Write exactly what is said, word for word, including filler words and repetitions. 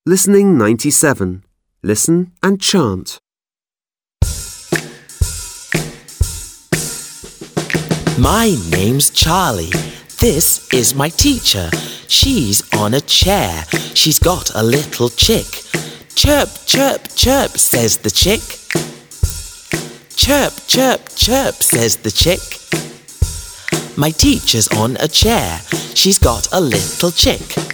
Listening ninety-seven. Listen and chant. My name's Charlie. This is my teacher. She's on a chair. She's got a little chick. Chirp, chirp, chirp, says the chick. Chirp, chirp, chirp, says the chick. My teacher's on a chair. She's got a little chick.